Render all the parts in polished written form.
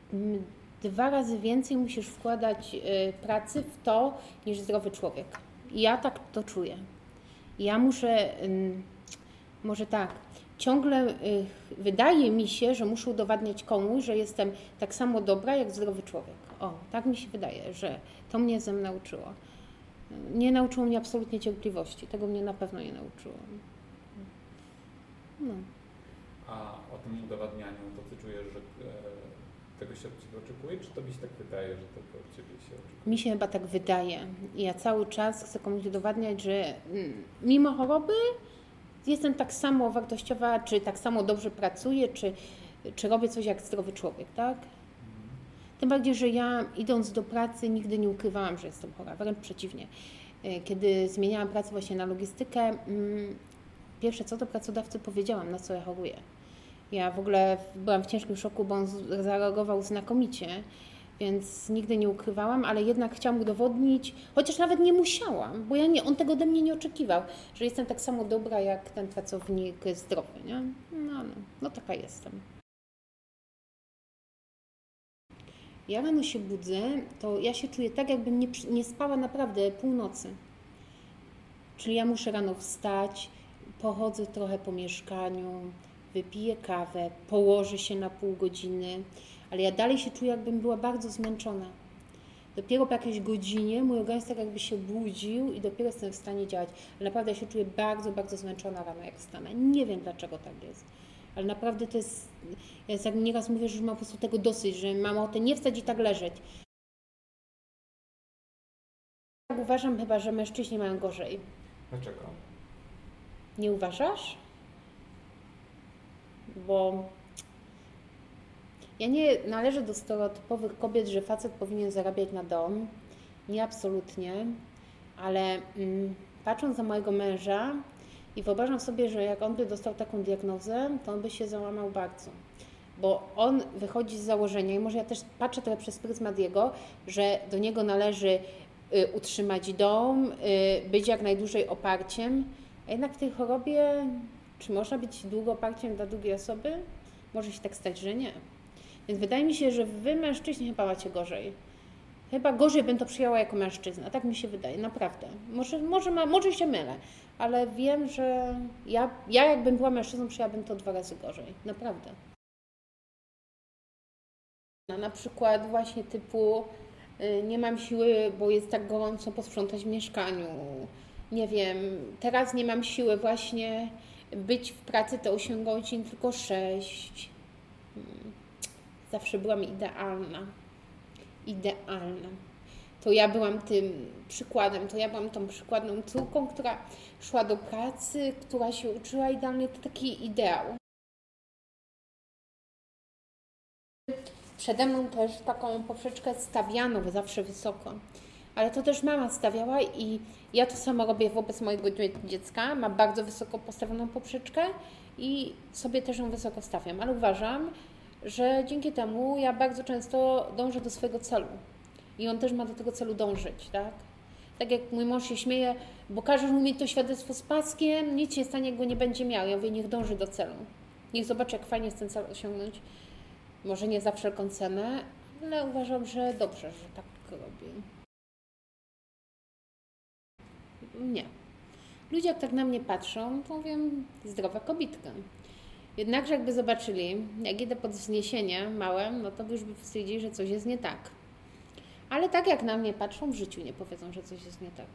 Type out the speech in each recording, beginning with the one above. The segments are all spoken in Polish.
2 razy więcej musisz wkładać pracy w to, niż zdrowy człowiek. I ja tak to czuję. Ja muszę, może tak, ciągle wydaje mi się, że muszę udowadniać komuś, że jestem tak samo dobra jak zdrowy człowiek. O, tak mi się wydaje, że to mnie nauczyło. Nie nauczyło mnie absolutnie cierpliwości. Tego mnie na pewno nie nauczyło. No. A o tym udowadnianiu, to ty czujesz, że tego się od ciebie oczekuje, czy tobie się tak wydaje, że tego od ciebie się oczekuje? Mi się chyba tak wydaje. I ja cały czas chcę komuś udowadniać, że mimo choroby jestem tak samo wartościowa, czy tak samo dobrze pracuję, czy robię coś jak zdrowy człowiek, tak? Tym bardziej, że ja idąc do pracy nigdy nie ukrywałam, że jestem chora, wręcz przeciwnie. Kiedy zmieniałam pracę właśnie na logistykę, pierwsze co to pracodawcy powiedziałam, na co ja choruję. Ja w ogóle byłam w ciężkim szoku, bo on zareagował znakomicie, więc nigdy nie ukrywałam, ale jednak chciałam udowodnić, chociaż nawet nie musiałam, bo on tego ode mnie nie oczekiwał, że jestem tak samo dobra jak ten pracownik zdrowy, nie? No taka jestem. Ja rano się budzę, to ja się czuję tak, jakbym nie spała naprawdę północy. Czyli ja muszę rano wstać, pochodzę trochę po mieszkaniu, wypiję kawę, położę się na pół godziny, ale ja dalej się czuję, jakbym była bardzo zmęczona. Dopiero po jakiejś godzinie mój organizm tak jakby się budził i dopiero jestem w stanie działać. Ale naprawdę ja się czuję bardzo, bardzo zmęczona rano, jak wstanę. Nie wiem, dlaczego tak jest. Ale naprawdę to jest... Ja nieraz mówię, że już mam po prostu tego dosyć, że mam ochotę nie wstać i tak leżeć. Uważam chyba, że mężczyźni mają gorzej. Dlaczego? Nie uważasz? Bo ja nie należę do stereotypowych kobiet, że facet powinien zarabiać na dom. Nie, absolutnie. Ale patrząc na mojego męża i wyobrażam sobie, że jak on by dostał taką diagnozę, to on by się załamał bardzo. Bo on wychodzi z założenia, i może ja też patrzę trochę przez pryzmat jego, że do niego należy utrzymać dom, być jak najdłużej oparciem. A jednak w tej chorobie, czy można być długo oparciem dla drugiej osoby? Może się tak stać, że nie. Więc wydaje mi się, że wy mężczyźni chyba macie gorzej. Chyba gorzej bym to przyjęła jako mężczyzna. Tak mi się wydaje, naprawdę. Może się mylę, ale wiem, że ja jakbym była mężczyzną, przyjęłabym to 2 razy gorzej. Naprawdę. Na przykład właśnie typu nie mam siły, bo jest tak gorąco, posprzątać w mieszkaniu. Nie wiem, teraz nie mam siły właśnie być w pracy te 8 godzin, tylko 6. Zawsze byłam idealna. To ja byłam tym przykładem, to ja byłam tą przykładną córką, która szła do pracy, która się uczyła idealnie, to taki ideał. Przede mną też taką poprzeczkę stawiano zawsze wysoko, ale to też mama stawiała i ja to samo robię wobec mojego dziecka. Mam bardzo wysoko postawioną poprzeczkę i sobie też ją wysoko stawiam, ale uważam, że dzięki temu ja bardzo często dążę do swojego celu i on też ma do tego celu dążyć, tak? Tak jak mój mąż się śmieje, bo każesz mu mieć to świadectwo z paskiem, nic się stanie, jak go nie będzie miał. Ja mówię, niech dąży do celu. Niech zobaczy, jak fajnie jest ten cel osiągnąć. Może nie za wszelką cenę, ale uważam, że dobrze, że tak robię. Nie. Ludzie jak tak na mnie patrzą, to mówię, zdrowa kobitka. Jednakże jakby zobaczyli, jak idę pod wzniesienie małe, no to by już by stwierdzili, że coś jest nie tak. Ale tak jak na mnie patrzą, w życiu nie powiedzą, że coś jest nie tak.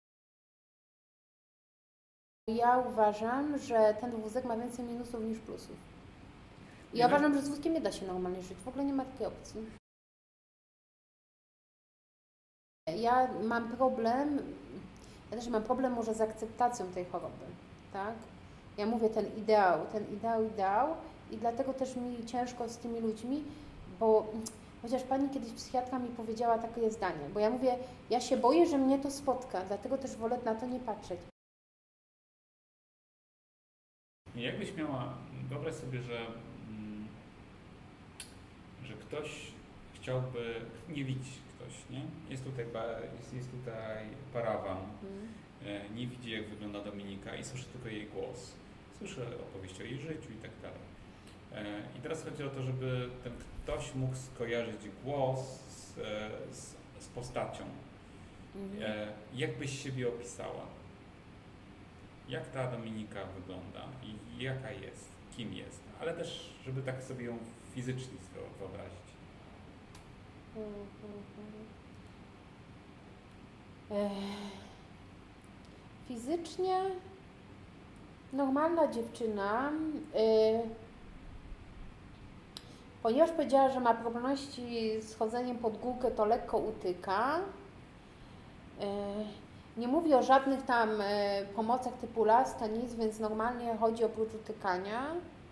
Ja uważam, że ten wózek ma więcej minusów niż plusów. Ja uważam, że z wózkiem nie da się normalnie żyć. W ogóle nie ma takiej opcji. Ja też mam problem może z akceptacją tej choroby, tak? Ja mówię ten ideał i dlatego też mi ciężko z tymi ludźmi, bo chociaż pani kiedyś psychiatrka mi powiedziała takie zdanie, bo ja mówię, ja się boję, że mnie to spotka, dlatego też wolę na to nie patrzeć. Jakbyś miała, wyobraź sobie, że ktoś chciałby, nie widzi ktoś, nie? Jest tutaj parawan, nie widzi, jak wygląda Dominika i słyszy tylko jej głos. Słyszy opowieści o jej życiu i tak dalej. I teraz chodzi o to, żeby ten ktoś mógł skojarzyć głos z postacią. Jak byś siebie opisała? Jak ta Dominika wygląda i jaka jest? Kim jest? Ale też, żeby tak sobie ją fizycznie wyobrazić. Fizycznie normalna dziewczyna, ponieważ powiedziała, że ma problemności z chodzeniem pod górkę, to lekko utyka. Nie mówi o żadnych tam pomocach typu lasta, nic, więc normalnie chodzi oprócz utykania.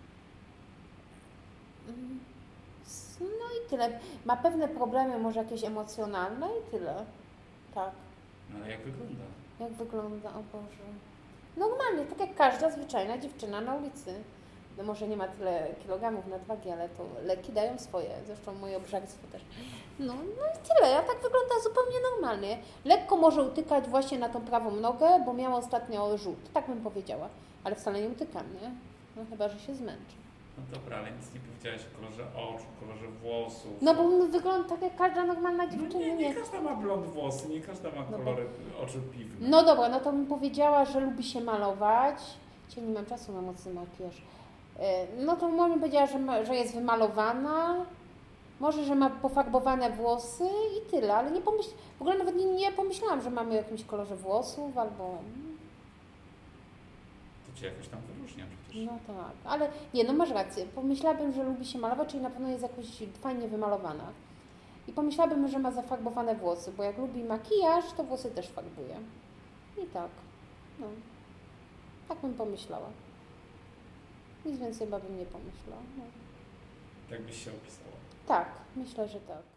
No i tyle. Ma pewne problemy, może jakieś emocjonalne i tyle. Tak. No ale jak wygląda? Jak wygląda? O Boże. Normalnie, tak jak każda zwyczajna dziewczyna na ulicy. No może nie ma tyle kilogramów nadwagi, ale to leki dają swoje. Zresztą moje obżarstwo też. No i tyle. A tak wygląda zupełnie normalnie. Lekko może utykać właśnie na tą prawą nogę, bo miała ostatnio rzut. Tak bym powiedziała. Ale wcale nie utykam, nie? No chyba, że się zmęczy. No dobra, ale nic nie powiedziałaś o kolorze oczu, kolorze włosów. No bo wygląda tak jak każda normalna dziewczyna. No nie każda ma blond włosy, nie każda ma kolory oczu piwne. No dobra, no to bym powiedziała, że lubi się malować. Dzisiaj nie mam czasu na mocny makijaż. No to może bym powiedziała, że jest wymalowana. Może, że ma pofarbowane włosy i tyle, ale w ogóle nawet nie pomyślałam, że mamy o jakimś kolorze włosów albo... To cię jakoś tam wyróżnia przecież. No tak, ale nie, no masz rację. Pomyślałabym, że lubi się malować, czyli na pewno jest jakoś fajnie wymalowana. I pomyślałabym, że ma zafarbowane włosy, bo jak lubi makijaż, to włosy też farbuje. I tak, no. Tak bym pomyślała. Nic więcej chyba bym nie pomyślała. No. Tak byś się opisała. Tak, myślę, że tak.